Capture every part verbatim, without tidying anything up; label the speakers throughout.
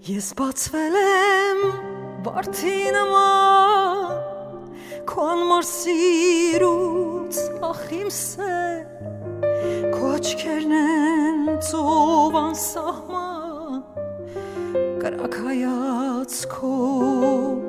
Speaker 1: Ես բացվել եմ վարդի նման քո անմար սիրուց ախ իմ սեր քո աչքերն են ծով անսահման կրակ հայացքով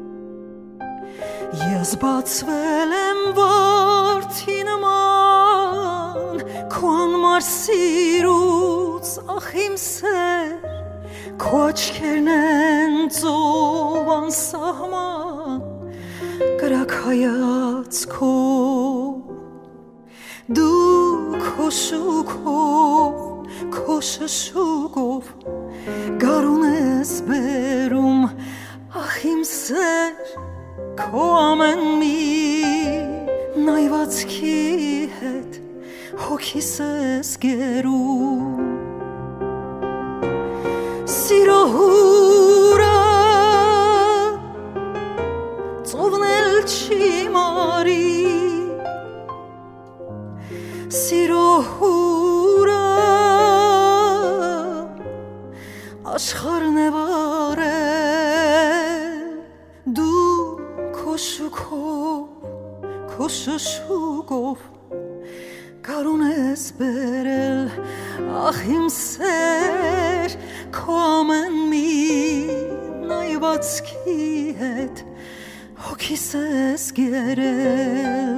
Speaker 1: ես բացվել եմ վարդի նման քո անմար սիրուց ախ իմ սեր քո աչքերն են ծով անսահման կրակ հայացքով դու քո շուքով քո շշուկով գարուն ես բերում ախ իմ սեր քո ամեն մի նայվածքի հետ հոգիս ես գերում Սիրո հուրը ծովն էլ չի մարի Սիրո հուրը աշխարհն է վարել դու քո շուքով քո շշուկով գարուն ես բերել ախ իմ սեր քո ամեն մի նայվածքի հետ հոգիս ես գերել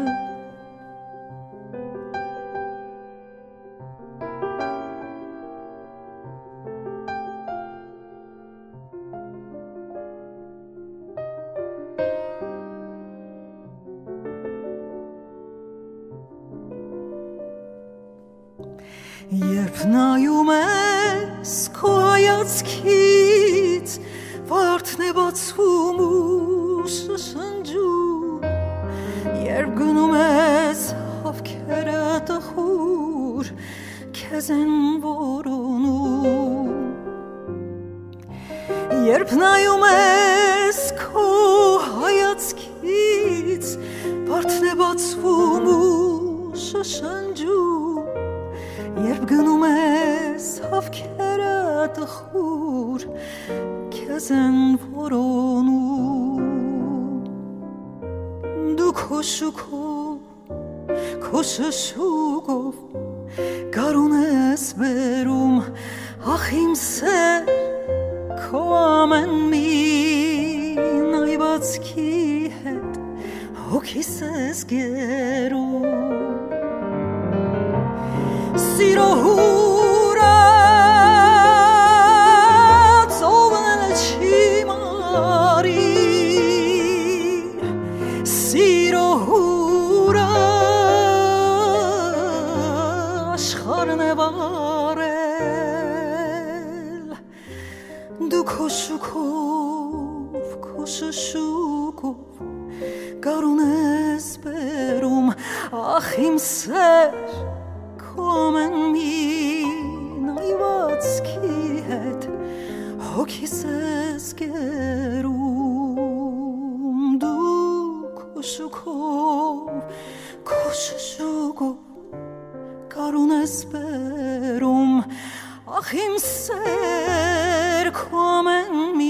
Speaker 1: Երբ նայում ես քո հայացքից վարդն է բացվում ու շշնջում Երբ գնում ես հավքերը տխուր քեզ են որոնում Երբ նայում ես քո հայացքից վարդն է բացվում ու շշնջում Երբ գնում ես հավքերը տխուր քեզ են որոնում դու քո շուքով քո շշուկով գարուն ես բերում ախ իմ սեր քո ամեն մի նայվածքի հետ հոգիս ես գերում Սիրո հուրը ծովն էլ չի մարի Սիրո հուրը աշխարհն է վարել դու քո շուքով քո շշուկով գարուն ես բերում ախ իմ սեր քո ամեն մի նայվածքի հետ հոգիս ես գերում դու քո շուքով քո շշուկով գարուն ես բերում ախ իմ սեր քո ամեն մի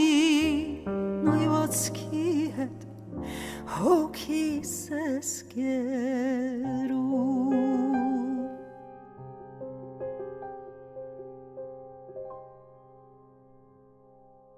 Speaker 1: նայվածքի հետ հոգիս ես գերում